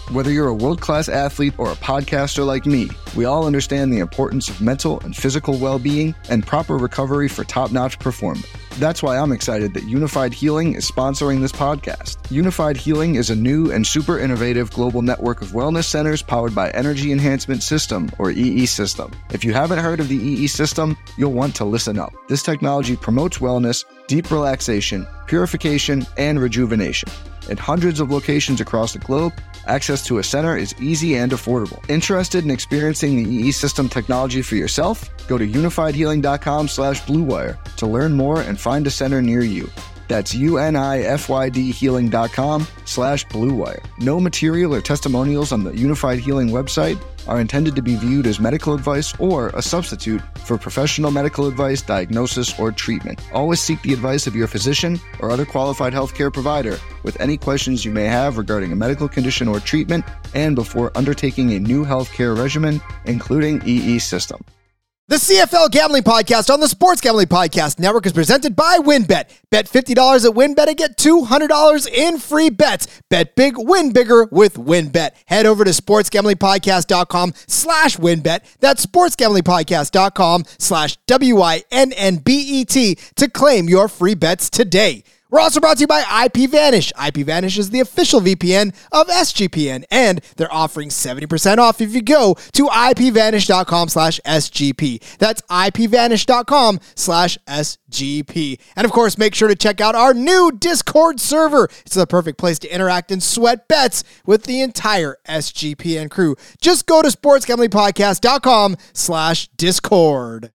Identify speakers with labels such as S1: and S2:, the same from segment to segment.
S1: Whether you're a world-class athlete or a podcaster like me, we all understand the importance of mental and physical well-being and proper recovery for top-notch performance. That's why I'm excited that Unified Healing is sponsoring this podcast. Unified Healing is a new and super innovative global network of wellness centers powered by Energy Enhancement System, or EE System. If you haven't heard of the EE System, you'll want to listen up. This technology promotes wellness, deep relaxation, purification, and rejuvenation. In hundreds of locations across the globe, access to a center is easy and affordable. Interested in experiencing the EE System technology for yourself? Go to unifiedhealing.com/bluewire to learn more and find a center near you. That's unifydhealing.com/bluewire. No material or testimonials on the Unified Healing website are intended to be viewed as medical advice or a substitute for professional medical advice, diagnosis, or treatment. Always seek the advice of your physician or other qualified healthcare provider with any questions you may have regarding a medical condition or treatment and before undertaking a new healthcare regimen, including EE System.
S2: The CFL Gambling Podcast on the Sports Gambling Podcast Network is presented by WynnBET. Bet $50 at WynnBET and get $200 in free bets. Bet big, win bigger with WynnBET. Head over to sportsgamblingpodcast.com/WynnBET. That's sportsgamblingpodcast.com/WYNNBET to claim your free bets today. We're also brought to you by IPVanish. IPVanish is the official VPN of SGPN, and they're offering 70% off if you go to IPVanish.com/SGP. That's IPVanish.com/SGP. And of course, make sure to check out our new Discord server. It's the perfect place to interact and sweat bets with the entire SGPN crew. Just go to sportsgamblingpodcast.com/Discord.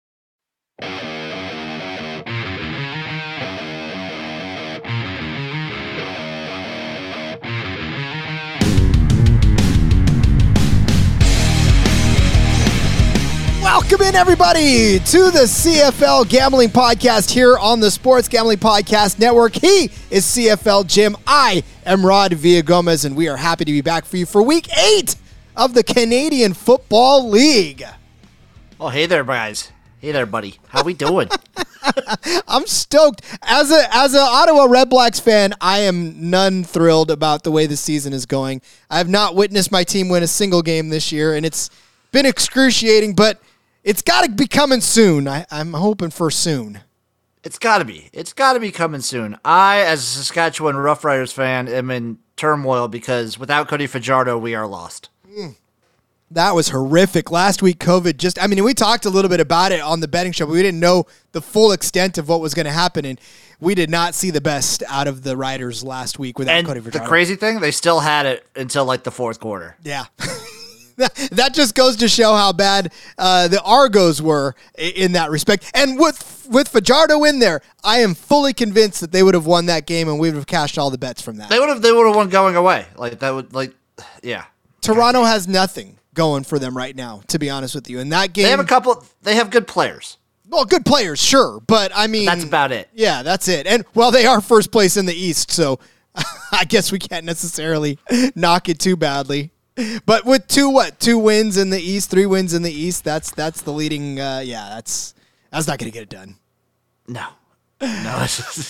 S2: Welcome in, everybody, to the CFL Gambling Podcast here on the Sports Gambling Podcast Network. He is CFL Jim. I am Rod Villagomez, and we are happy to be back for you for Week 8 of the Canadian Football League.
S3: Oh, hey there, guys. Hey there, buddy. How we doing?
S2: I'm stoked. As a Ottawa Red Blacks fan, I am none thrilled about the way the season is going. I have not witnessed my team win a single game this year, and it's been excruciating, but it's got to be coming soon. I'm hoping for soon.
S3: It's got to be. It's got to be coming soon. I, as a Saskatchewan Roughriders fan, am in turmoil because without Cody Fajardo, we are lost.
S2: That was horrific. Last week, COVID we talked a little bit about it on the betting show, but we didn't know the full extent of what was going to happen, and we did not see the best out of the Riders last week without Cody Fajardo.
S3: The crazy thing, they still had it until like the fourth quarter.
S2: Yeah. That just goes to show how bad the Argos were in that respect. And with Fajardo in there, I am fully convinced that they would have won that game and we would have cashed all the bets from that.
S3: They would have won going away. Yeah.
S2: Toronto has nothing going for them right now, to be honest with you. In that game,
S3: they have good players.
S2: Well, good players, sure, but I mean,
S3: that's about it.
S2: Yeah, that's it. And they are first place in the East, so I guess we can't necessarily knock it too badly. But with two wins in the East, 3 wins in the East, that's the leading. That's not going to get it done.
S3: No. They're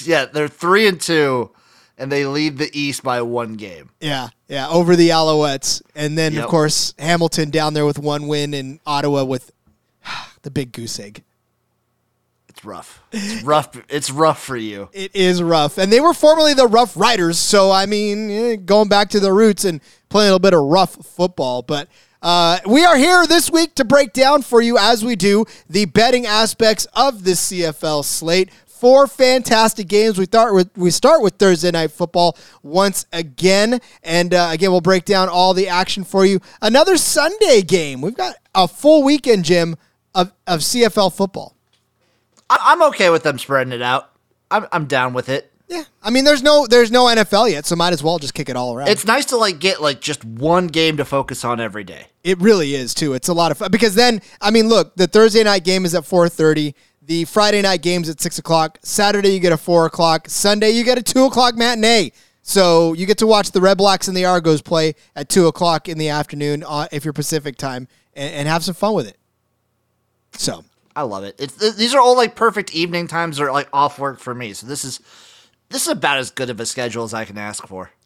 S3: 3-2, and they lead the East by 1 game.
S2: Yeah, over the Alouettes, and then of course Hamilton down there with 1 win, and Ottawa with the big goose egg.
S3: It's rough. It's rough for you.
S2: It is rough. And they were formerly the Rough Riders, so I mean, going back to the roots and playing a little bit of rough football. But we are here this week to break down for you, as we do, the betting aspects of the CFL slate. 4 fantastic games. We start with Thursday Night Football once again. And again, we'll break down all the action for you. Another Sunday game. We've got a full weekend, Jim, of CFL football.
S3: I'm okay with them spreading it out. I'm down with it.
S2: Yeah, I mean, there's no NFL yet, so might as well just kick it all around.
S3: It's nice to get just one game to focus on every day.
S2: It really is too. It's a lot of fun because then, I mean, look, the Thursday night game is at 4:30. The Friday night game's at 6 o'clock. Saturday you get a 4 o'clock. Sunday you get a 2 o'clock matinee. So you get to watch the Red Blacks and the Argos play at 2 o'clock in the afternoon if you're Pacific time, and have some fun with it. So
S3: I love it. These are all perfect evening times or off work for me. So this is about as good of a schedule as I can ask for.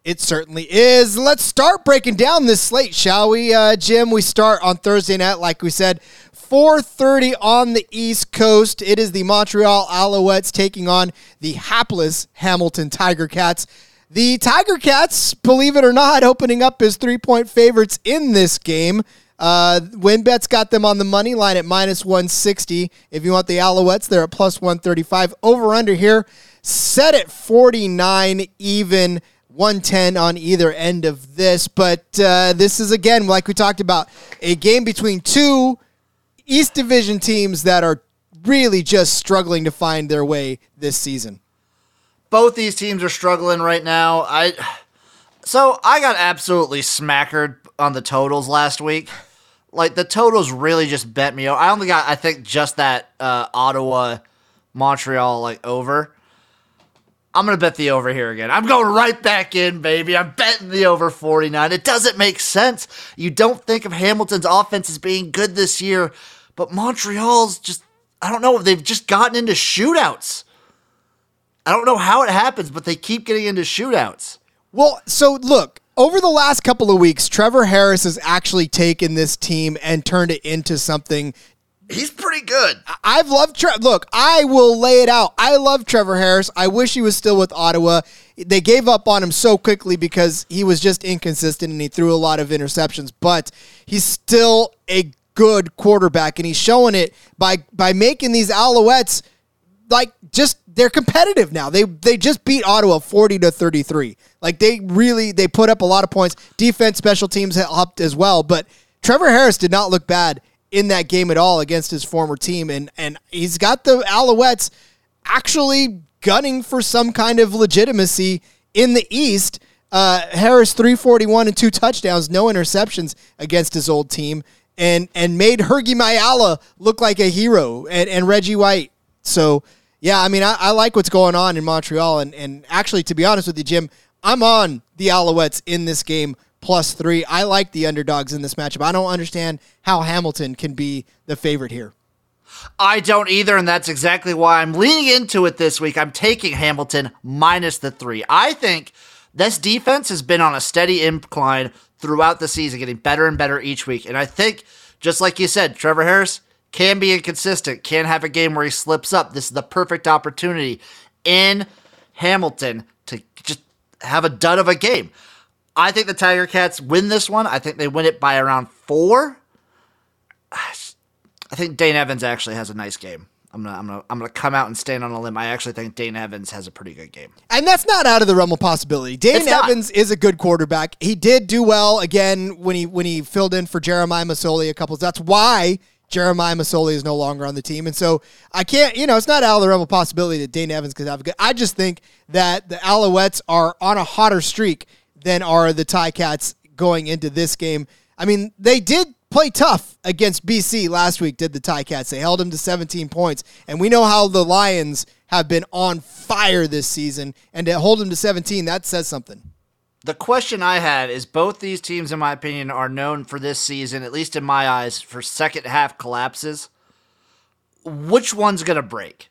S2: It certainly is. Let's start breaking down this slate, shall we, Jim? We start on Thursday night, like we said, 4:30 on the East Coast. It is the Montreal Alouettes taking on the hapless Hamilton Tiger Cats. The Tiger Cats, believe it or not, opening up as 3-point favorites in this game. WinBet's got them on the money line at -160. If you want the Alouettes, they're at +135. Over-under here, set at 49 even. 110 on either end of this. But this is, again, like we talked about, a game between two East Division teams that are really just struggling to find their way this season.
S3: Both these teams are struggling right now. So I got absolutely smackered on the totals last week. Like, the totals really just bent me over. I only got, I think, just that Ottawa-Montreal, over. I'm going to bet the over here again. I'm going right back in, baby. I'm betting the over 49. It doesn't make sense. You don't think of Hamilton's offense as being good this year, but Montreal's just, I don't know, they've just gotten into shootouts. I don't know how it happens, but they keep getting into shootouts.
S2: Well, so look, over the last couple of weeks, Trevor Harris has actually taken this team and turned it into something.
S3: He's pretty good.
S2: I've loved Look, I will lay it out. I love Trevor Harris. I wish he was still with Ottawa. They gave up on him so quickly because he was just inconsistent and he threw a lot of interceptions. But he's still a good quarterback, and he's showing it by making these Alouettes they're competitive now. They just beat Ottawa 40-33. They put up a lot of points. Defense, special teams helped as well. But Trevor Harris did not look bad in that game at all against his former team, and he's got the Alouettes actually gunning for some kind of legitimacy in the East. Harris 341 and 2 touchdowns, no interceptions against his old team, and made Hergy Mayala look like a hero, and Reggie White. So yeah, I mean, I like what's going on in Montreal, and actually, to be honest with you, Jim, I'm on the Alouettes in this game. +3. I like the underdogs in this matchup. I don't understand how Hamilton can be the favorite here.
S3: I don't either, and that's exactly why I'm leaning into it this week. I'm taking Hamilton -3. I think this defense has been on a steady incline throughout the season, getting better and better each week. And I think, just like you said, Trevor Harris can be inconsistent, can have a game where he slips up. This is the perfect opportunity in Hamilton to just have a dud of a game. I think the Tiger Cats win this one. I think they win it by around 4. I think Dane Evans actually has a nice game. I'm gonna come out and stand on a limb. I actually think Dane Evans has a pretty good game.
S2: And that's not out of the realm of possibility. Dane Evans is a good quarterback. He did do well again when he filled in for Jeremiah Masoli a couple. That's why Jeremiah Masoli is no longer on the team. And so I can't, it's not out of the realm of possibility that Dane Evans could have a good. I just think that the Alouettes are on a hotter streak than are the Ticats going into this game. I mean, they did play tough against BC last week, did the Ticats. They held them to 17 points, and we know how the Lions have been on fire this season, and to hold them to 17, that says something.
S3: The question I had is both these teams, in my opinion, are known for this season, at least in my eyes, for second half collapses. Which one's going to break?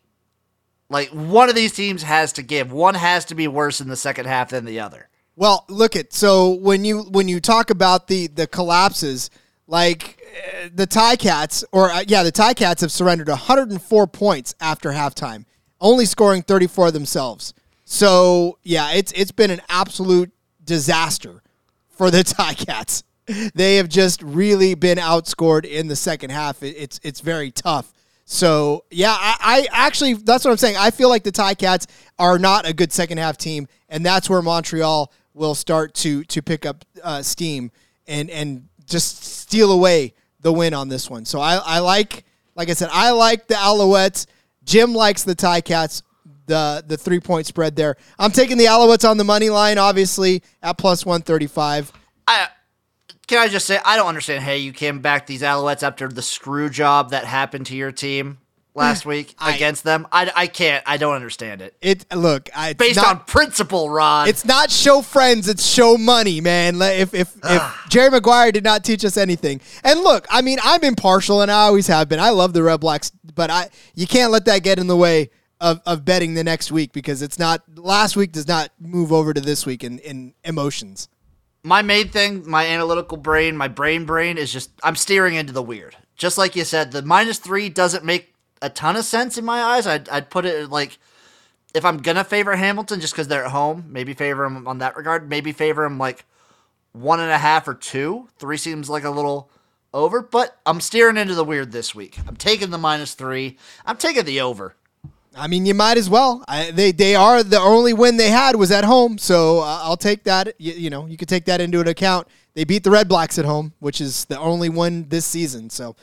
S3: One of these teams has to give. One has to be worse in the second half than the other.
S2: Well, so when you talk about the collapses, the Ticats, the Ticats have surrendered 104 points after halftime, only scoring 34 themselves. So yeah, it's been an absolute disaster for the Ticats. They have just really been outscored in the second half. It's very tough. So yeah, I actually, that's what I'm saying. I feel like the Ticats are not a good second half team, and that's where Montreal will start to pick up steam and just steal away the win on this one. So I like I said, I like the Alouettes. Jim likes the Ticats, the 3-point spread there. I'm taking the Alouettes on the money line, obviously, at +135.
S3: Can I just say, I don't understand how you came back these Alouettes after the screw job that happened to your team last week against them. I can't. I don't understand it.
S2: It's
S3: based on principle, Rod.
S2: It's not show friends. It's show money, man. If Jerry Maguire did not teach us anything. And look, I mean, I'm impartial, and I always have been. I love the Red Blacks, but you can't let that get in the way of betting the next week because it's not last week does not move over to this week in emotions.
S3: My main thing, my analytical brain, my brain is just I'm steering into the weird. Just like you said, the -3 doesn't make a ton of sense in my eyes. I'd put it like if I'm gonna favor Hamilton just because they're at home, maybe favor them on that regard. Maybe favor them like 1.5 or 2. 3 seems like a little over, but I'm steering into the weird this week. I'm taking the -3. I'm taking the over.
S2: I mean, you might as well. They are the only win they had was at home, so I'll take that. You could take that into an account. They beat the Red Blacks at home, which is the only one this season. So,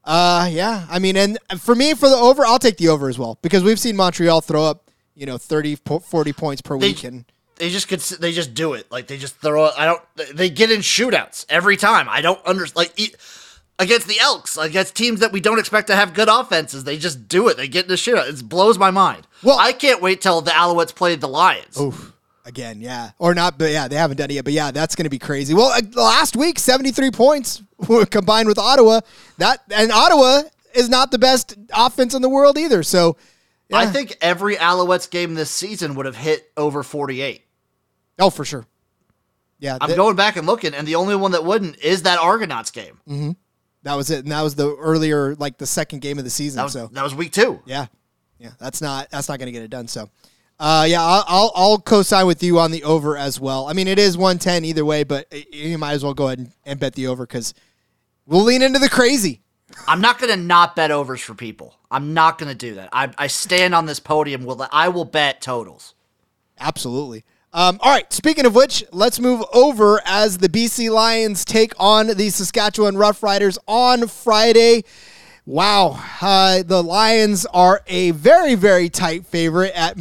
S2: yeah. I mean, and for me, for the over, I'll take the over as well because we've seen Montreal throw up, 30, 40 points per week, and
S3: they just do it. Like they just throw it. They get in shootouts every time. I don't understand. Against the Elks, against teams that we don't expect to have good offenses, they just do it. They get in the shootout. It blows my mind. Well, I can't wait till the Alouettes play the Lions.
S2: Oof. Again, yeah. Or not, but yeah, they haven't done it yet. But yeah, that's going to be crazy. Well, last week, 73 points combined with Ottawa. And Ottawa is not the best offense in the world either. So yeah.
S3: I think every Alouettes game this season would have hit over 48.
S2: Oh, for sure. Yeah.
S3: I'm going back and looking, and the only one that wouldn't is that Argonauts game.
S2: Mm-hmm. That was it, and that was the earlier, the second game of the season.
S3: That was week 2.
S2: Yeah, that's not going to get it done. So, yeah, I'll co-sign with you on the over as well. I mean, it is 110 either way, but you might as well go ahead and bet the over because we'll lean into the crazy.
S3: I'm not going to not bet overs for people. I'm not going to do that. I stand on this podium. I will bet totals.
S2: Absolutely. All right, speaking of which, let's move over as the BC Lions take on the Saskatchewan Roughriders on Friday. Wow, the Lions are a very, very tight favorite at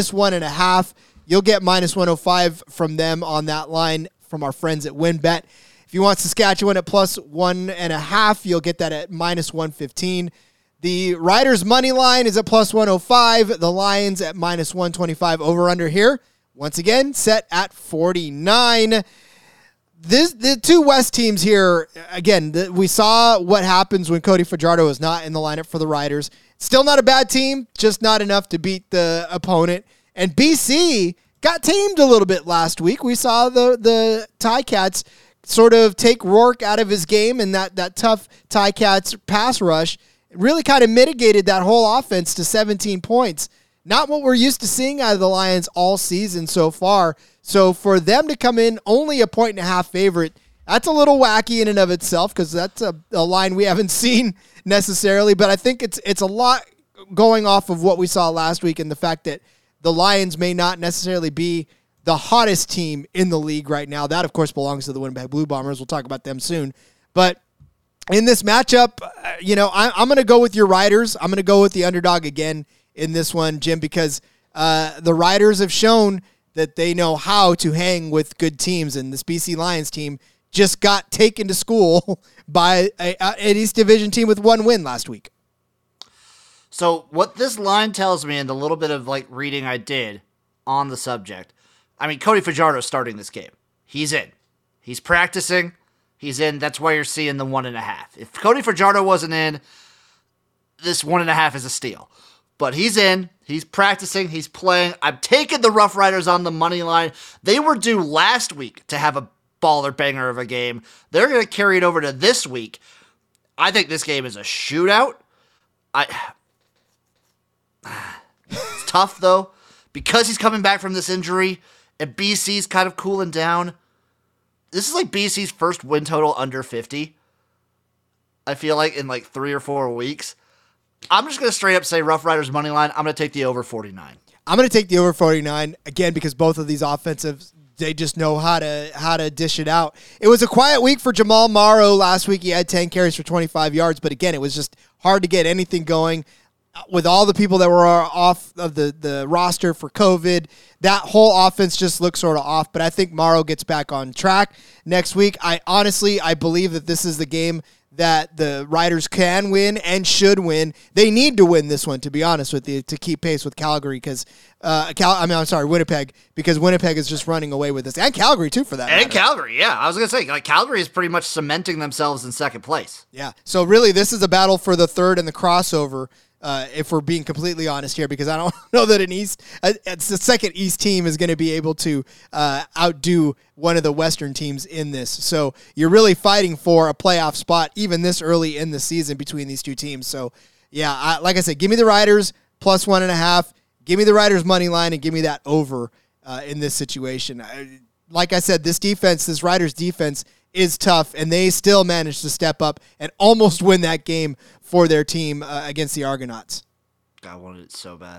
S2: -1.5. You'll get -105 from them on that line from our friends at WinBet. If you want Saskatchewan at +1.5, you'll get that at -115. The Riders' money line is at +105. The Lions at -125 over-under here. Once again, set at 49. The two West teams here, again, we saw what happens when Cody Fajardo is not in the lineup for the Riders. Still not a bad team, just not enough to beat the opponent. And BC got tamed a little bit last week. We saw the Ticats sort of take Rourke out of his game, and that tough Ticats pass rush really kind of mitigated that whole offense to 17 points. Not what we're used to seeing out of the Lions all season so far. So for them to come in only a 1.5 favorite, that's a little wacky in and of itself because that's a line we haven't seen necessarily. But I think it's a lot going off of what we saw last week and the fact that the Lions may not necessarily be the hottest team in the league right now. That, of course, belongs to the Winnipeg Blue Bombers. We'll talk about them soon. But in this matchup, I'm going to go with your Riders. I'm going to go with the underdog again in this one, Jim, because the Riders have shown that they know how to hang with good teams, and this BC Lions team just got taken to school by an East Division team with 1 win last week.
S3: So what this line tells me, and the little bit of reading I did on the subject, I mean, Cody Fajardo is starting this game. He's in. He's practicing. He's in. That's why you're seeing the 1.5. If Cody Fajardo wasn't in, this 1.5 is a steal. But he's in, he's practicing, he's playing. I'm taking the Rough Riders on the money line. They were due last week to have a baller banger of a game. They're going to carry it over to this week. I think this game is a shootout. It's tough, though, because he's coming back from this injury, and BC's kind of cooling down. This is BC's first win total under 50, I feel like, in 3 or 4 weeks. I'm just going to straight up say Rough Riders money line. I'm going to take the over 49.
S2: I'm going to take the over 49, again, because both of these offensives, they just know how to dish it out. It was a quiet week for Jamal Morrow last week. He had 10 carries for 25 yards, but again, it was just hard to get anything going. With all the people that were off of the roster for COVID, that whole offense just looks sort of off, but I think Morrow gets back on track next week. I believe that this is the game that the Riders can win and should win. They need to win this one, to be honest with you, to keep pace with Calgary because Winnipeg, because Winnipeg is just running away with this, and Calgary too for that matter.
S3: And Calgary, yeah, I was gonna say Calgary is pretty much cementing themselves in second place.
S2: Yeah, so really this is a battle for the third and the crossover if we're being completely honest here, because I don't know that it's the second East team is going to be able to outdo one of the Western teams in this. So you're really fighting for a playoff spot even this early in the season between these two teams. So, yeah, like I said, give me the Riders plus 1.5. Give me the Riders money line and give me that over in this situation. Like I said, this Riders defense is tough, and they still managed to step up and almost win that game for their team against the Argonauts.
S3: I wanted it so bad.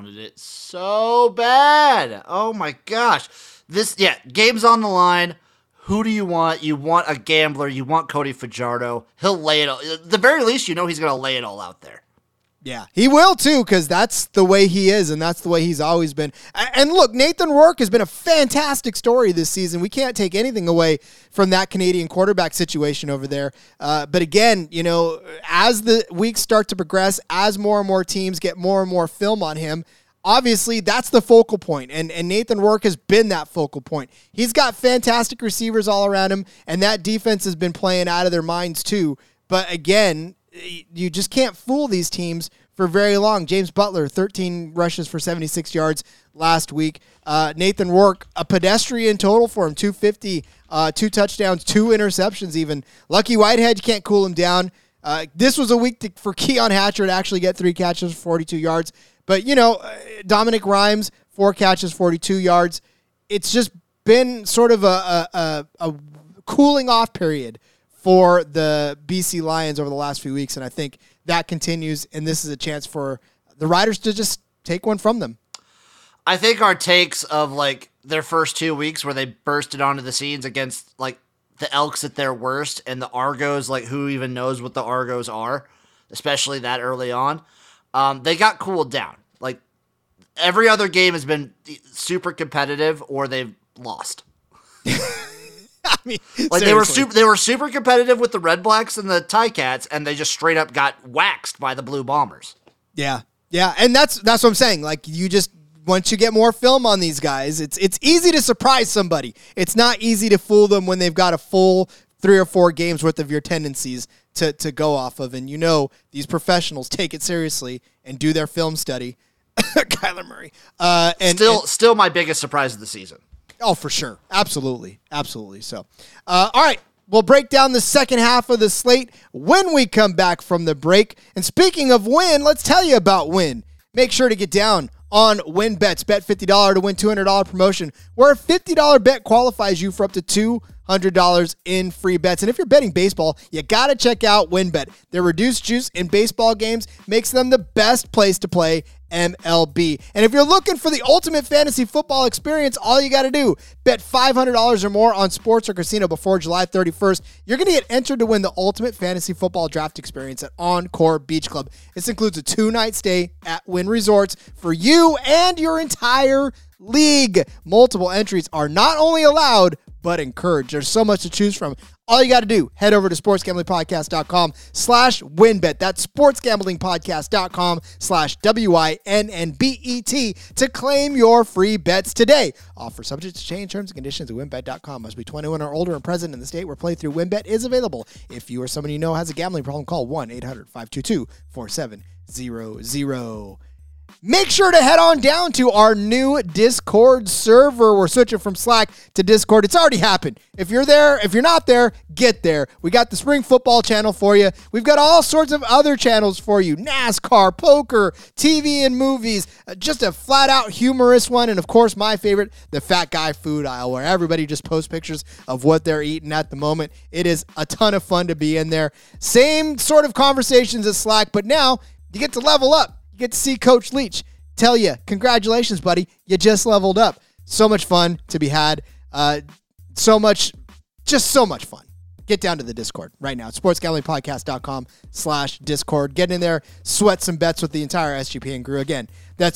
S3: Oh, my gosh. Game's on the line. Who do you want? You want a gambler. You want Cody Fajardo. He'll lay it all. At the very least, he's going to lay it all out there.
S2: Yeah, he will too, because that's the way he is, and that's the way he's always been. And look, Nathan Rourke has been a fantastic story this season. We can't take anything away from that Canadian quarterback situation over there. But again, as the weeks start to progress, as more and more teams get more and more film on him, obviously that's the focal point, and Nathan Rourke has been that focal point. He's got fantastic receivers all around him, and that defense has been playing out of their minds too. But again, you just can't fool these teams for very long. James Butler, 13 rushes for 76 yards last week. Nathan Rourke, a pedestrian total for him, 250, 2 touchdowns, 2 interceptions even. Lucky Whitehead, you can't cool him down. This was a week for Keon Hatcher to actually get 3 catches for 42 yards. But, Dominic Rhymes, 4 catches, 42 yards. It's just been sort of a cooling off period for the BC Lions over the last few weeks, and I think that continues, and this is a chance for the Riders to just take one from them.
S3: I think our takes of, their first 2 weeks where they bursted onto the scenes against, the Elks at their worst, and the Argos, who even knows what the Argos are, especially that early on, they got cooled down. Every other game has been super competitive, or they've lost.
S2: I mean,
S3: they were super competitive with the Red Blacks and the Ticats, and they just straight up got waxed by the Blue Bombers.
S2: Yeah, and that's what I'm saying. Once you get more film on these guys, it's easy to surprise somebody. It's not easy to fool them when they've got a full 3 or 4 games worth of your tendencies to go off of. And these professionals take it seriously and do their film study. Kyler Murray,
S3: still my biggest surprise of the season.
S2: Oh, for sure. Absolutely. So, all right. We'll break down the second half of the slate when we come back from the break. And speaking of Win, let's tell you about Win. Make sure to get down on WinBets. Bet $50 to win $200 promotion, where a $50 bet qualifies you for up to $200 in free bets. And if you're betting baseball, you got to check out WinBet. Their reduced juice in baseball games makes them the best place to play MLB. And if you're looking for the ultimate fantasy football experience, all you got to do, bet $500 or more on sports or casino before July 31st. You're going to get entered to win the ultimate fantasy football draft experience at Encore Beach Club. This includes a 2-night stay at Wynn Resorts for you and your entire league. Multiple entries are not only allowed, but encouraged. There's so much to choose from. All you got to do, head over to sportsgamblingpodcast.com/winbet. That's sportsgamblingpodcast.com/WINNBET to claim your free bets today. Offer subject to change, terms and conditions at winbet.com. Must be 21 or older and present in the state where playthrough WinBet is available. If you or someone you know has a gambling problem, call 1-800-522-4700. Make sure to head on down to our new Discord server. We're switching from Slack to Discord. It's already happened. If you're there, if you're not there, get there. We got the spring football channel for you. We've got all sorts of other channels for you. NASCAR, poker, TV and movies. Just a flat out humorous one. And of course, my favorite, the Fat Guy Food Aisle, where everybody just posts pictures of what they're eating at the moment. It is a ton of fun to be in there. Same sort of conversations as Slack, but now you get to level up. You get to see Coach Leach tell you, congratulations, buddy, you just leveled up. So much fun to be had. So much fun. Get down to the Discord right now. sportsgamblingpodcast.com/Discord. Get in there, sweat some bets with the entire SGPN crew. Again, that's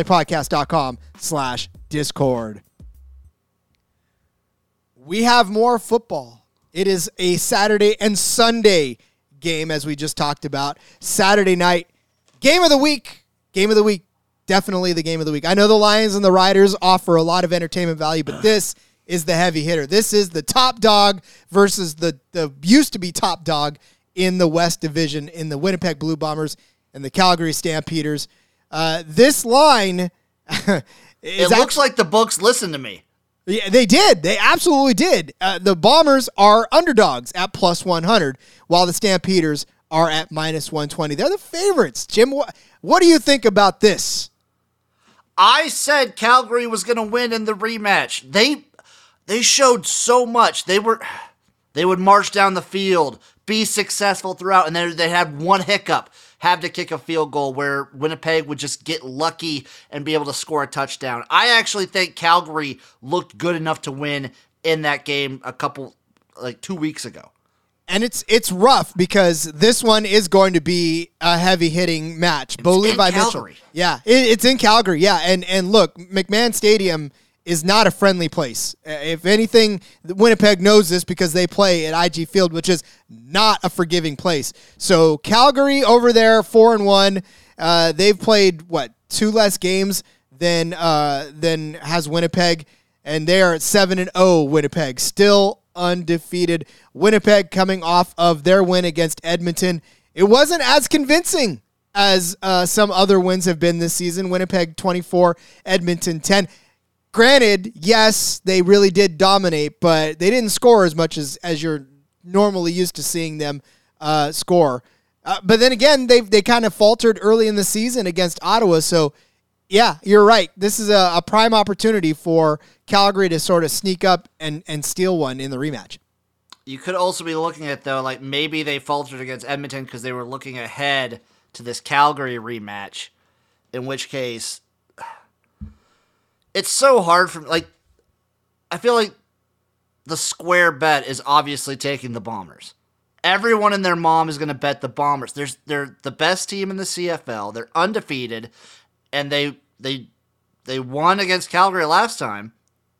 S2: sportsgamblingpodcast.com/Discord. We have more football. It is a Saturday and Sunday game, as we just talked about. Saturday night, Game of the week. Definitely the game of the week. I know the Lions and the Riders offer a lot of entertainment value, but this is the heavy hitter. This is the top dog versus the used to be top dog in the West Division in the Winnipeg Blue Bombers and the Calgary Stampeders. This line
S3: it looks like the books listened to me.
S2: Yeah, they did. They absolutely did. The Bombers are underdogs at plus 100, while the Stampeders are at minus 120. They're the favorites. Jim, what do you think about this?
S3: I said Calgary was going to win in the rematch. They showed so much. They would march down the field, be successful throughout, and then they had one hiccup, have to kick a field goal where Winnipeg would just get lucky and be able to score a touchdown. I actually think Calgary looked good enough to win in that game 2 weeks ago.
S2: And it's rough because this one is going to be a heavy hitting match.
S3: It's in
S2: Levi
S3: Calgary.
S2: Mitchell. Yeah, it's in Calgary. Yeah, and look, McMahon Stadium is not a friendly place. If anything, Winnipeg knows this because they play at IG Field, which is not a forgiving place. So Calgary over there, 4-1. They've played 2 less games than has Winnipeg, and they are at 7-0. Winnipeg still undefeated. Winnipeg coming off of their win against Edmonton. It wasn't as convincing as some other wins have been this season. Winnipeg 24, Edmonton 10. Granted, yes, they really did dominate, but they didn't score as much as you're normally used to seeing them score. But then again, they kind of faltered early in the season against Ottawa. So, yeah, you're right. This is a prime opportunity for Calgary to sort of sneak up and steal one in the rematch.
S3: You could also be looking at, though, like maybe they faltered against Edmonton because they were looking ahead to this Calgary rematch, in which case it's so hard for, I feel like the square bet is obviously taking the Bombers. Everyone and their mom is going to bet the Bombers. They're the best team in the CFL. They're undefeated, and they won against Calgary last time.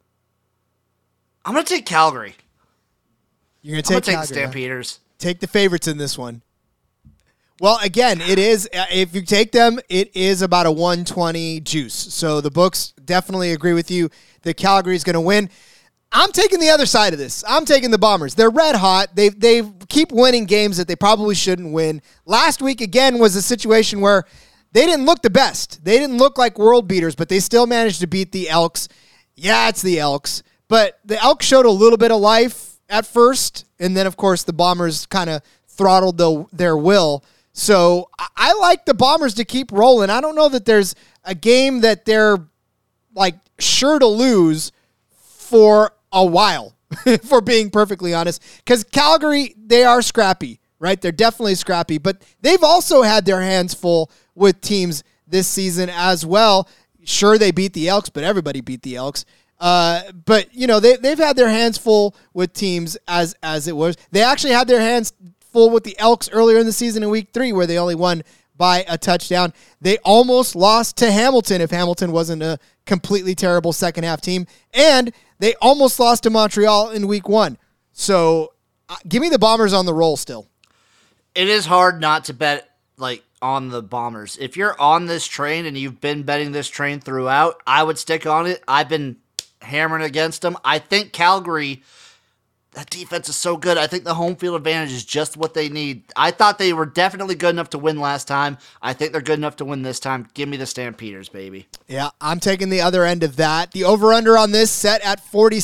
S3: I'm going to take Calgary.
S2: You're going to take
S3: the Stampeders.
S2: Take the favorites in this one. Well, again, it is, if you take them, it is about a 120 juice. So the books definitely agree with you that Calgary is going to win. I'm taking the other side of this. I'm taking the Bombers. They're red hot. They keep winning games that they probably shouldn't win. Last week, again, was a situation where they didn't look the best. They didn't look like world beaters, but they still managed to beat the Elks. Yeah, it's the Elks. But the Elks showed a little bit of life at first, and then, of course, the Bombers kind of throttled their will. So I like the Bombers to keep rolling. I don't know that there's a game that they're sure to lose for a while, for being perfectly honest. Because Calgary, they are scrappy, right? They're definitely scrappy, but they've also had their hands full with teams this season as well. Sure, they beat the Elks, but everybody beat the Elks. But they've had their hands full with teams as it was. They actually had their hands full with the Elks earlier in the season in week 3, where they only won by a touchdown. They almost lost to Hamilton if Hamilton wasn't a completely terrible second half team. And they almost lost to Montreal in week 1. So give me the Bombers on the roll still.
S3: It is hard not to bet on the Bombers. If you're on this train and you've been betting this train throughout, I would stick on it. I've been hammering against them. I think Calgary, that defense is so good. I think the home field advantage is just what they need. I thought they were definitely good enough to win last time. I think they're good enough to win this time. Give me the Stampeders, baby.
S2: Yeah, I'm taking the other end of that. The over-under on this set at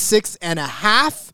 S2: 46.5.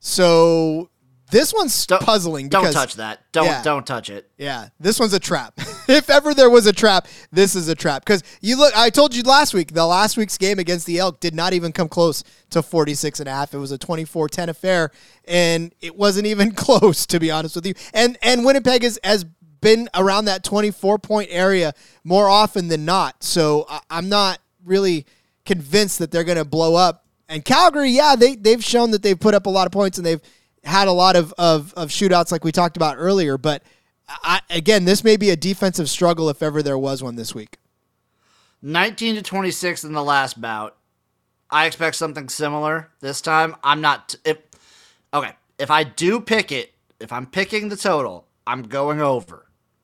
S2: So this one's puzzling.
S3: Don't touch that. Don't touch it.
S2: Yeah, this one's a trap. If ever there was a trap, this is a trap. Because I told you last week, the last week's game against the Elk did not even come close to 46.5. It was a 24-10 affair, and it wasn't even close, to be honest with you. And Winnipeg has been around that 24-point area more often than not. So I'm not really convinced that they're going to blow up. And Calgary, yeah, they've shown that they've put up a lot of points, and they've had a lot of shootouts like we talked about earlier, but again, this may be a defensive struggle if ever there was one this week.
S3: 19-26 in the last bout. I expect something similar this time. I'm not. If I do pick it, if I'm picking the total, I'm going over.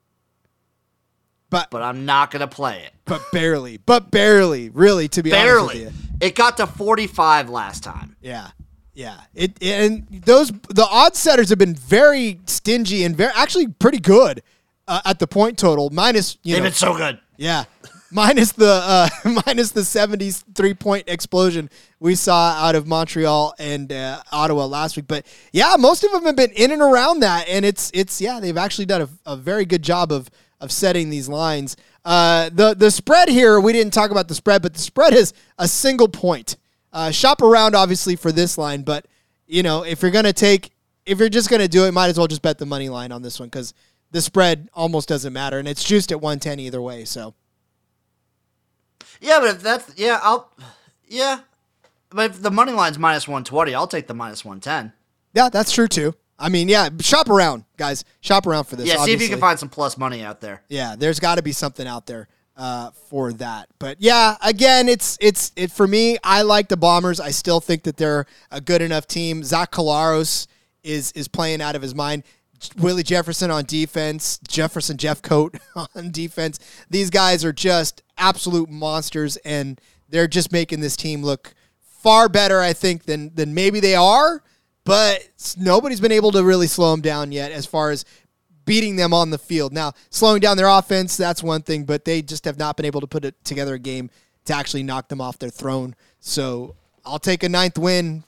S3: But I'm not going to play it.
S2: But barely, really, to be honest with you.
S3: It got to 45 last time.
S2: Yeah. Yeah, the odds setters have been very stingy and actually pretty good at the point total, minus,
S3: They've been so good.
S2: Yeah. Minus the 73-point explosion we saw out of Montreal and Ottawa last week. But yeah, most of them have been in and around that, and it's they've actually done a very good job of setting these lines. The spread here, we didn't talk about the spread, but the spread is a single point. Shop around obviously for this line, but if you're just gonna do it, might as well just bet the money line on this one because the spread almost doesn't matter, and it's juiced at 110 either way. So.
S3: Yeah, but if that's but if the money line's minus 120, I'll take the minus 110.
S2: Yeah, that's true too. I mean, yeah, shop around, guys. Shop around for this.
S3: Yeah,
S2: obviously.
S3: See if you can find some plus money out there.
S2: Yeah, there's got to be something out there for that. But yeah, again, it's for me. I like the Bombers. I still think that they're a good enough team. Zach Collaros is playing out of his mind. Willie Jefferson on defense, Jeffcoat on defense. These guys are just absolute monsters, and they're just making this team look far better, I think, than maybe they are. But nobody's been able to really slow them down yet as far as beating them on the field. Now, slowing down their offense, that's one thing, but they just have not been able to put together a game to actually knock them off their throne. So I'll take a 8th win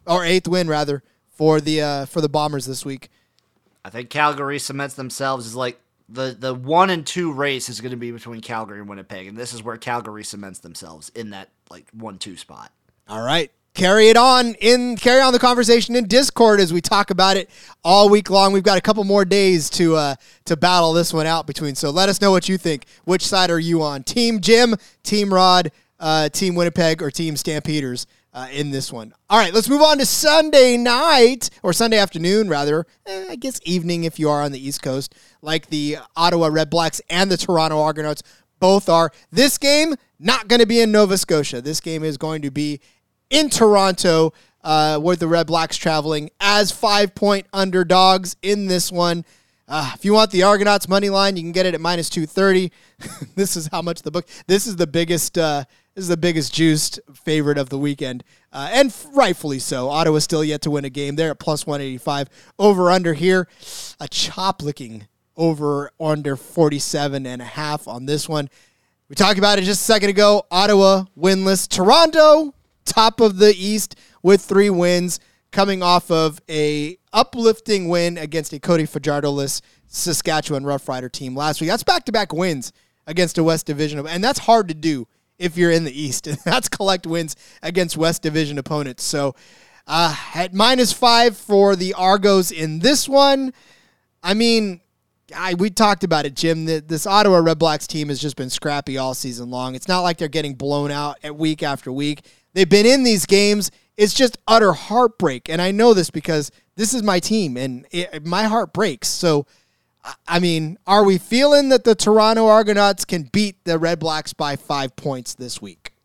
S2: for the Bombers this week.
S3: I think Calgary cements themselves as like the 1 and 2 race is going to be between Calgary and Winnipeg, and this is where Calgary cements themselves in that like 1-2 spot.
S2: All right. Carry on the conversation in Discord as we talk about it all week long. We've got a couple more days to battle this one out between. So let us know what you think. Which side are you on? Team Jim, Team Rod, Team Winnipeg, or Team Stampeders in this one? All right, let's move on to Sunday night, or Sunday afternoon, rather. I guess evening if you are on the East Coast, like the Ottawa Red Blacks and the Toronto Argonauts both are. This game, not going to be in Nova Scotia. This game is going to be in Toronto, with the Red Blacks traveling as 5-point underdogs in this one. If you want the Argonauts money line, you can get it at minus 230. This is how much this is the biggest juiced favorite of the weekend, and rightfully so. Ottawa's still yet to win a game. They're at plus 185. Over under here, a chop licking over under 47.5 on this one. We talked about it just a second ago. Ottawa winless. Toronto, top of the East with 3 wins, coming off of a uplifting win against a Cody Fajardo-less Saskatchewan Rough Rider team last week. That's back-to-back wins against a West Division, and that's hard to do if you're in the East. That's collect wins against West Division opponents. So at minus 5 for the Argos in this one, I mean, we talked about it, Jim. This Ottawa Red Blacks team has just been scrappy all season long. It's not like they're getting blown out at week after week. They've been in these games. It's just utter heartbreak. And I know this because this is my team, and my heart breaks. So, I mean, are we feeling that the Toronto Argonauts can beat the Red Blacks by 5 points this week?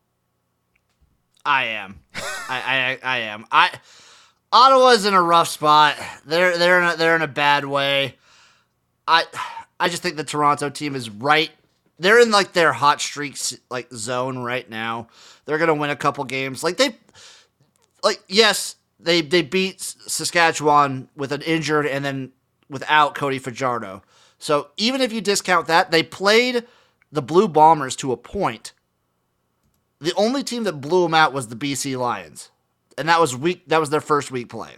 S3: I am. I am. Ottawa's in a rough spot. They're in a bad way. I just think the Toronto team is right. They're in like their hot streaks like zone right now. They're gonna win a couple games. Yes, they beat Saskatchewan with an injured and then without Cody Fajardo. So even if you discount that, they played the Blue Bombers to a point. The only team that blew them out was the BC Lions, and that was their first week playing.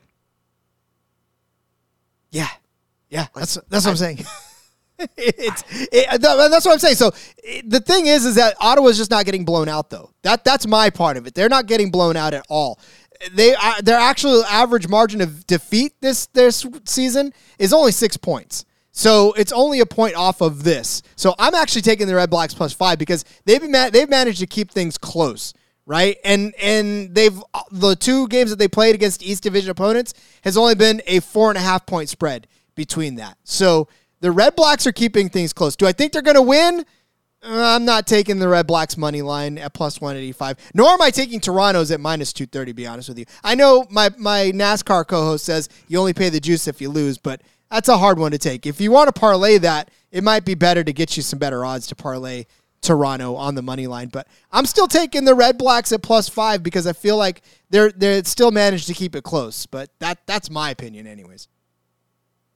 S2: Yeah, that's what I'm saying. That's what I'm saying. So the thing is that Ottawa's just not getting blown out, though. That's my part of it. They're not getting blown out at all. Their actual average margin of defeat this season is only 6 points. So it's only a point off of this. So I'm actually taking the Red Blacks plus 5 because they've managed to keep things close, right? And the 2 games that they played against East Division opponents has only been a 4.5 point spread between that. So the Red Blacks are keeping things close. Do I think they're going to win? I'm not taking the Red Blacks money line at plus 185, nor am I taking Toronto's at minus 230, to be honest with you. I know my NASCAR co-host says you only pay the juice if you lose, but that's a hard one to take. If you want to parlay that, it might be better to get you some better odds to parlay Toronto on the money line. But I'm still taking the Red Blacks at plus 5 because I feel like they're still managed to keep it close. But that's my opinion anyways.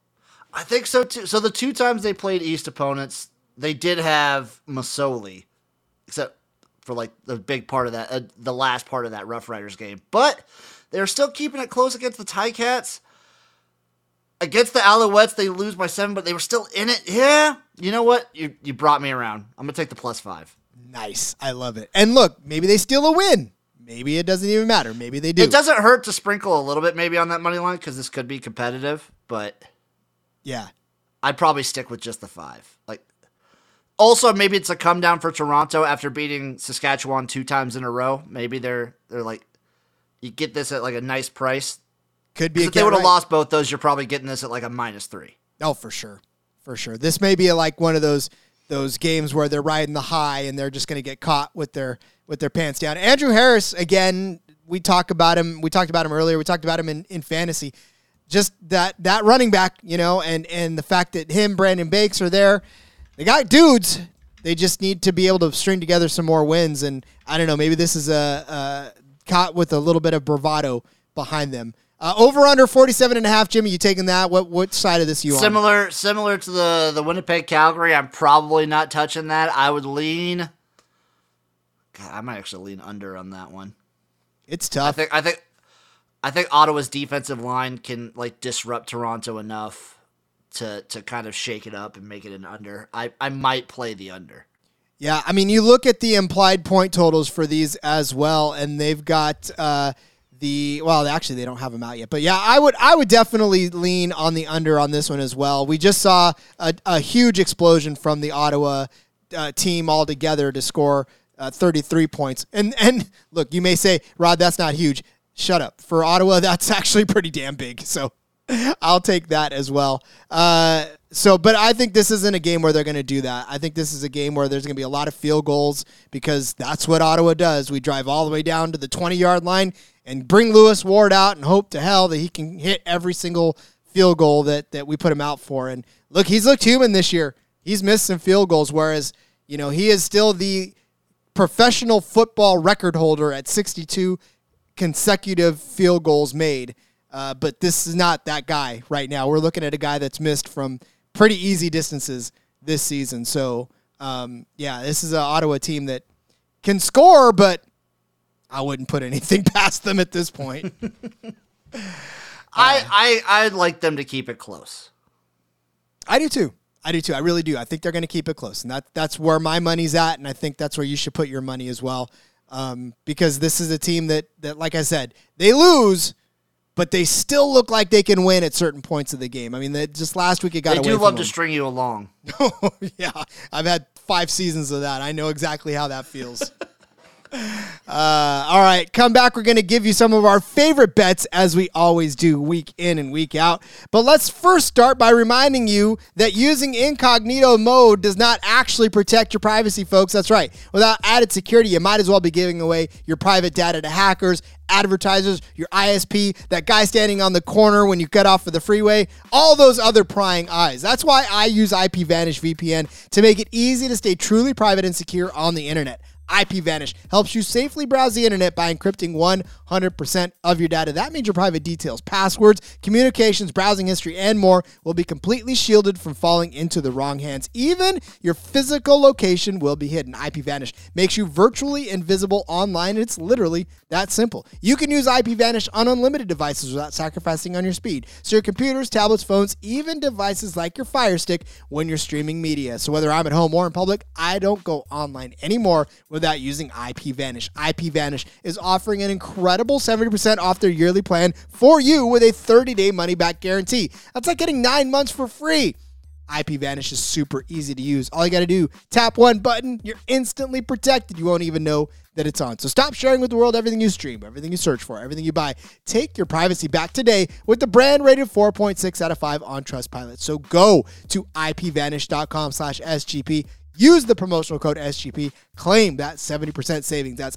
S3: I think so too. So the 2 times they played East opponents, they did have Masoli, except for like the big part of that, the last part of that Rough Riders game. But they're still keeping it close against the Ticats. Against the Alouettes, they lose by 7, but they were still in it. Yeah, you know what? You brought me around. I'm gonna take the +5.
S2: Nice, I love it. And look, maybe they steal a win. Maybe it doesn't even matter. Maybe they do.
S3: It doesn't hurt to sprinkle a little bit maybe on that money line because this could be competitive, but
S2: yeah,
S3: I'd probably stick with just the 5. Like, also maybe it's a come down for Toronto after beating Saskatchewan 2 times in a row. Maybe they're like, you get this at like a nice price.
S2: Could be.
S3: If they would have lost both those, you're probably getting this at like a -3.
S2: Oh, for sure, for sure. This may be like one of those games where they're riding the high and they're just going to get caught with their pants down. Andrew Harris, again, we talked about him earlier. We talked about him in fantasy. Just that running back, you know, and the fact that Brandon Bakes are there. They got dudes. They just need to be able to string together some more wins. And I don't know, maybe this is a caught with a little bit of bravado behind them. Over under 47.5, Jimmy, you taking that? What side of this you on?
S3: Similar to the Winnipeg Calgary. I'm probably not touching that. I would lean. God, I might actually lean under on that one.
S2: It's tough.
S3: I think Ottawa's defensive line can like disrupt Toronto enough to kind of shake it up and make it an under. I might play the under.
S2: Yeah, I mean, you look at the implied point totals for these as well, and they've got actually they don't have them out yet, but yeah, I would definitely lean on the under on this one as well. We just saw a huge explosion from the Ottawa team altogether to score 33 points. And look, you may say, Rod, that's not huge. Shut up. For Ottawa, that's actually pretty damn big. So I'll take that as well. But I think this isn't a game where they're going to do that. I think this is a game where there's going to be a lot of field goals because that's what Ottawa does. We drive all the way down to the 20-yard line and bring Lewis Ward out and hope to hell that he can hit every single field goal that we put him out for. And look, he's looked human this year. He's missed some field goals, whereas, you know, he is still the professional football record holder at 62 consecutive field goals made. But this is not that guy right now. We're looking at a guy that's missed from pretty easy distances this season. So, this is an Ottawa team that can score, but I wouldn't put anything past them at this point.
S3: I'd like them to keep it close.
S2: I do too. I really do. I think they're going to keep it close, and that's where my money's at, and I think that's where you should put your money as well, because this is a team that, like I said, they lose, but they still look like they can win at certain points of the game. I mean, just last week it got away from them.
S3: They do love to string you along.
S2: Yeah, I've had 5 seasons of that. I know exactly how that feels. All right, come back. We're going to give you some of our favorite bets as we always do week in and week out. But let's first start by reminding you that using incognito mode does not actually protect your privacy, folks. That's right. Without added security, you might as well be giving away your private data to hackers, advertisers, your ISP, that guy standing on the corner when you get off of the freeway, all those other prying eyes. That's why I use IPVanish VPN to make it easy to stay truly private and secure on the internet. IPVanish helps you safely browse the internet by encrypting 100% of your data. That means your private details, passwords, communications, browsing history, and more will be completely shielded from falling into the wrong hands. Even your physical location will be hidden. IPVanish makes you virtually invisible online, and it's literally that simple. You can use IPVanish on unlimited devices without sacrificing on your speed. So your computers, tablets, phones, even devices like your Fire Stick when you're streaming media. So whether I'm at home or in public, I don't go online anymore without using IPVanish. IPVanish is offering an incredible 70% off their yearly plan for you with a 30-day money-back guarantee. That's like getting 9 months for free. IPVanish is super easy to use. All you got to do, tap one button, you're instantly protected. You won't even know that it's on. So stop sharing with the world everything you stream, everything you search for, everything you buy. Take your privacy back today with the brand rated 4.6 out of 5 on Trustpilot. So go to IPVanish.com/SGP. Use the promotional code SGP. Claim that 70% savings. That's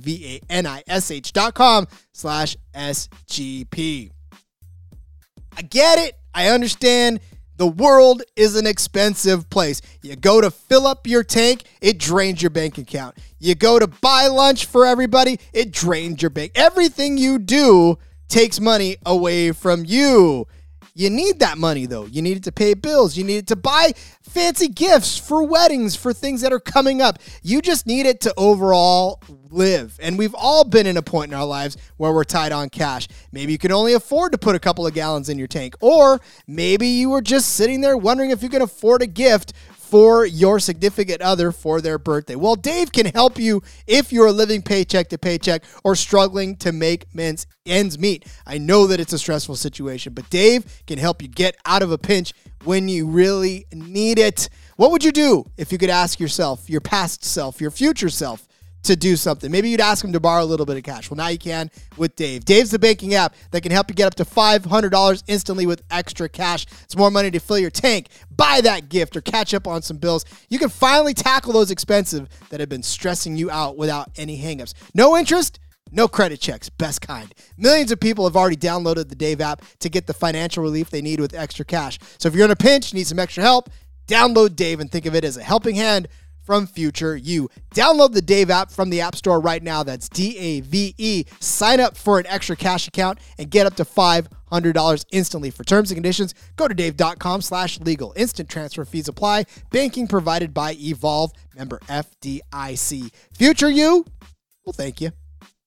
S2: IPVanish.com/SGP. I get it. I understand. The world is an expensive place. You go to fill up your tank, it drains your bank account. You go to buy lunch for everybody, it drains your bank. Everything you do takes money away from you. You need that money, though. You need it to pay bills. You need it to buy fancy gifts for weddings, for things that are coming up. You just need it to overall live. And we've all been in a point in our lives where we're tight on cash. Maybe you can only afford to put a couple of gallons in your tank. Or maybe you were just sitting there wondering if you can afford a gift for your significant other for their birthday. Well, Dave can help you if you're living paycheck to paycheck or struggling to make ends meet. I know that it's a stressful situation, but Dave can help you get out of a pinch when you really need it. What would you do if you could ask yourself, your past self, your future self, to do something? Maybe you'd ask him to borrow a little bit of cash. Well, now you can with Dave. Dave's the banking app that can help you get up to $500 instantly with extra cash. It's more money to fill your tank, buy that gift, or catch up on some bills. You can finally tackle those expenses that have been stressing you out without any hangups. No interest, no credit checks, best kind. Millions of people have already downloaded the Dave app to get the financial relief they need with extra cash. So if you're in a pinch, need some extra help, download Dave and think of it as a helping hand from future you. Download the Dave app from the App Store right now. That's DAVE. Sign up for an extra cash account and get up to $500 instantly. For terms and conditions, go to dave.com/legal. Instant transfer fees apply. Banking provided by Evolve. Member FDIC. Future you will thank you.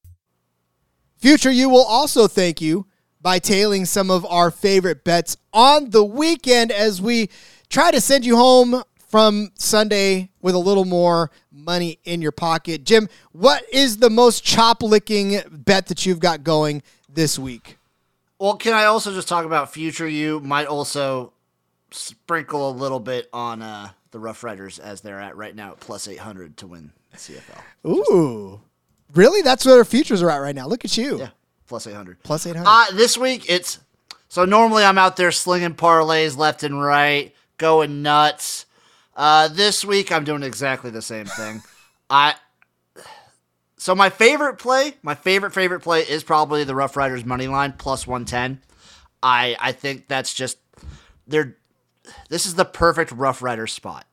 S2: Future you will also thank you by tailing some of our favorite bets on the weekend as we try to send you home from Sunday with a little more money in your pocket. Jim, what is the most chop-licking bet that you've got going this week?
S3: Well, can I also just talk about future you might also sprinkle a little bit on the Rough Riders as they're at right now at plus 800 to win the CFL.
S2: Ooh. Really? That's where their futures are at right now. Look at you.
S3: Yeah, plus 800.
S2: Plus 800.
S3: This week, so normally I'm out there slinging parlays left and right, going nuts. This week, I'm doing exactly the same thing. So my favorite play is probably the Rough Riders money line, plus 110. I think that's just, this is the perfect Rough Riders spot.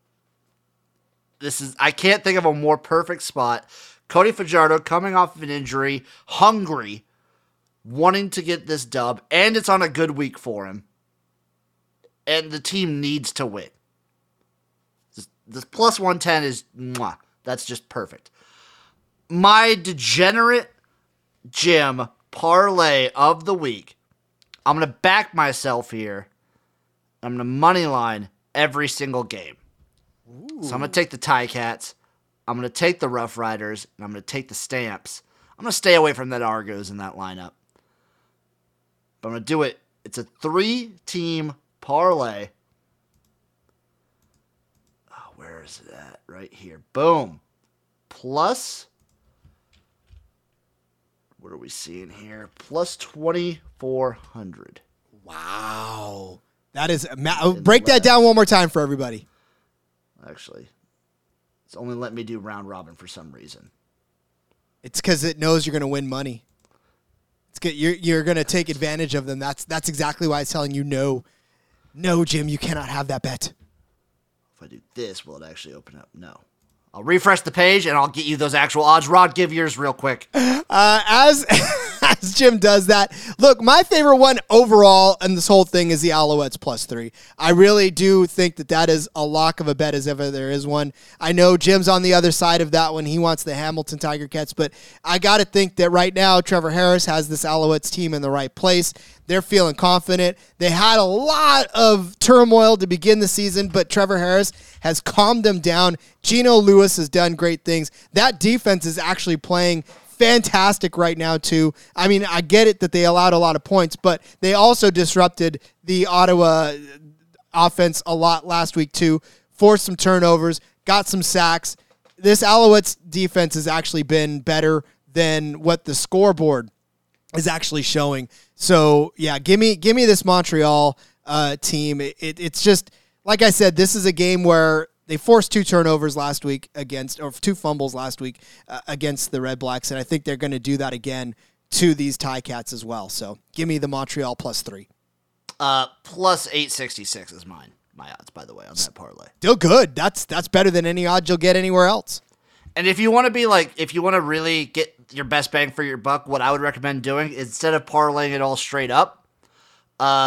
S3: I can't think of a more perfect spot. Cody Fajardo coming off of an injury, hungry, wanting to get this dub, and it's on a good week for him. And the team needs to win. This plus 110 is, that's just perfect. My degenerate Jim parlay of the week. I'm going to back myself here. I'm going to money line every single game. Ooh. So I'm going to take the Ticats. I'm going to take the Rough Riders. And I'm going to take the Stamps. I'm going to stay away from that Argos in that lineup. But I'm going to do it. It's a 3-team parlay. Oh, where is it at? Right here. Boom. Plus, what are we seeing here? Plus 2,400.
S2: Wow. That is, break that down one more time for everybody.
S3: Actually, it's only let me do round robin for some reason.
S2: It's because it knows you're going to win money. It's good. You're going to take advantage of them. That's exactly why it's telling you no. No, Jim, you cannot have that bet.
S3: If I do this, will it actually open up? No. I'll refresh the page, and I'll get you those actual odds. Rod, give yours real quick.
S2: As Jim does that, look, my favorite one overall in this whole thing is the Alouettes plus 3. I really do think that is a lock of a bet as ever there is one. I know Jim's on the other side of that one. He wants the Hamilton Tiger Cats, but I got to think that right now Trevor Harris has this Alouettes team in the right place. They're feeling confident. They had a lot of turmoil to begin the season, but Trevor Harris has calmed them down. Geno Lewis has done great things. That defense is actually playing fantastic right now, too. I mean, I get it that they allowed a lot of points, but they also disrupted the Ottawa offense a lot last week, too. Forced some turnovers, got some sacks. This Alouettes defense has actually been better than what the scoreboard is actually showing. So, yeah, give me this Montreal team. It's just, like I said, this is a game where they forced 2 turnovers last week or 2 fumbles last week against the Red Blacks, and I think they're going to do that again to these Ticats as well. So, give me the Montreal plus 3.
S3: Plus 866 is my odds, by the way, on that parlay.
S2: Still good. That's better than any odds you'll get anywhere else.
S3: And if you want to really get your best bang for your buck, what I would recommend doing, instead of parlaying it all straight up,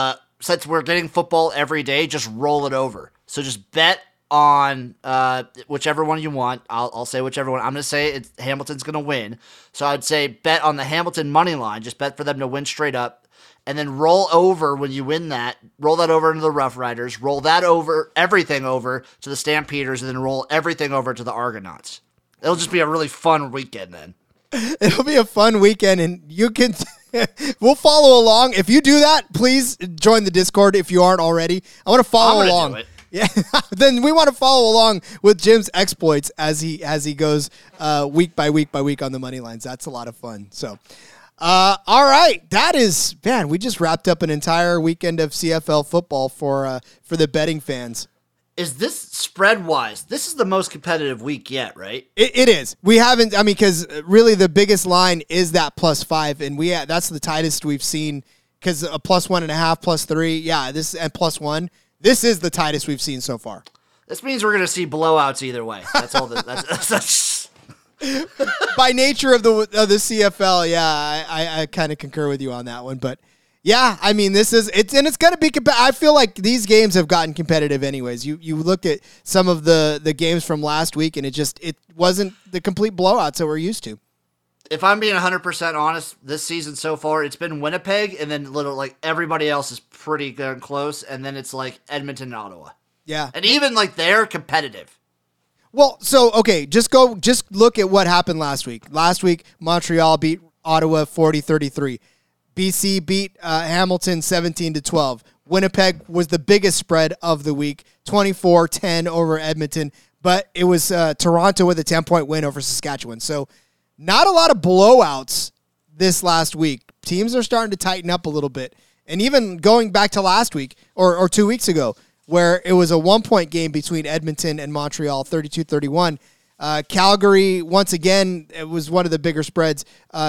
S3: since we're getting football every day, just roll it over. So just bet on whichever one you want. I'll say whichever one. I'm going to say Hamilton's going to win. So I'd say bet on the Hamilton money line. Just bet for them to win straight up. And then roll over when you win that. Roll that over into the Rough Riders. Roll that over, everything over to the Stampeders, and then roll everything over to the Argonauts. It'll just be a really fun weekend then.
S2: It'll be a fun weekend, and you can... we'll follow along. If you do that, please join the Discord if you aren't already. I want to follow along.
S3: Do it.
S2: Yeah, then we want to follow along with Jim's exploits as he goes week by week on the money lines. That's a lot of fun. So, all right, that is, man, we just wrapped up an entire weekend of CFL football for the betting fans.
S3: Is this spread-wise, this is the most competitive week yet, right?
S2: It is. We haven't, because really the biggest line is that +5, and that's the tightest we've seen, because a +1.5, +3, yeah, this and +1. This is the tightest we've seen so far.
S3: This means we're going to see blowouts either way. That's all. That's
S2: by nature of the CFL, yeah, I kind of concur with you on that one. But yeah, it's going to be. I feel like these games have gotten competitive, anyways. You look at some of the games from last week, and it wasn't the complete blowouts that we're used to.
S3: If I'm being 100% honest, this season so far, it's been Winnipeg, and then everybody else is pretty good close, and then it's like Edmonton and Ottawa.
S2: Yeah.
S3: And even they're competitive.
S2: Well, so, okay, just look at what happened last week. Last week, Montreal beat Ottawa 40-33. BC beat Hamilton 17-12. Winnipeg was the biggest spread of the week, 24-10 over Edmonton, but it was Toronto with a 10-point win over Saskatchewan. So, not a lot of blowouts this last week. Teams are starting to tighten up a little bit. And even going back to last week or 2 weeks ago, where it was a 1-point game between Edmonton and Montreal, 32-31. Calgary, once again, it was one of the bigger spreads,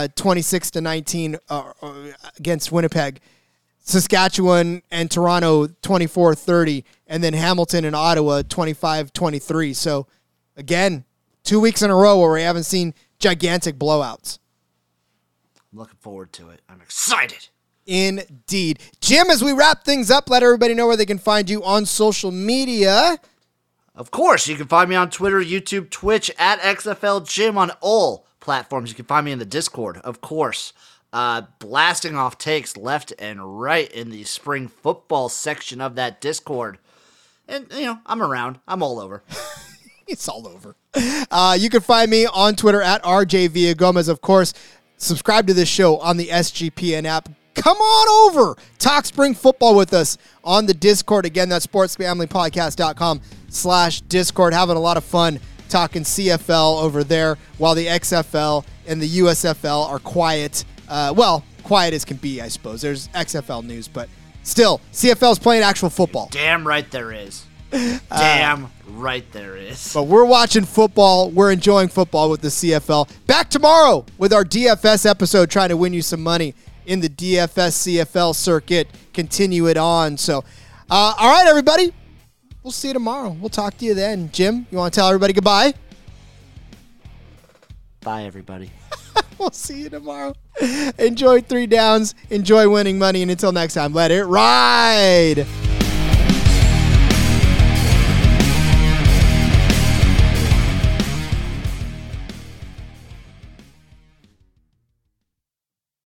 S2: 26-19 against Winnipeg. Saskatchewan and Toronto, 24-30. And then Hamilton and Ottawa, 25-23. So, again, 2 weeks in a row where we haven't seen gigantic blowouts.
S3: I'm looking forward to it. I'm excited.
S2: Indeed. Jim, as we wrap things up, let everybody know where they can find you on social media.
S3: Of course, you can find me on Twitter, YouTube, Twitch, at XFL Jim on all platforms. You can find me in the Discord, of course. Blasting off takes left and right in the spring football section of that Discord. And, I'm around. I'm all over.
S2: It's all over. You can find me on Twitter at RJ Villagomez. Of course, subscribe to this show on the SGPN app. Come on over. Talk spring football with us on the Discord. Again, that's sportsfamilypodcast.com/Discord. Having a lot of fun talking CFL over there while the XFL and the USFL are quiet. Quiet as can be, I suppose. There's XFL news, but still, CFL's playing actual football.
S3: Damn right there is. Damn right there is.
S2: But we're watching football. We're enjoying football with the CFL. Back tomorrow with our DFS episode, trying to win you some money in the DFS CFL circuit. Continue it on. So, all right, everybody. We'll see you tomorrow. We'll talk to you then. Jim, you want to tell everybody goodbye?
S3: Bye, everybody.
S2: We'll see you tomorrow. Enjoy 3 downs. Enjoy winning money. And until next time, let it ride.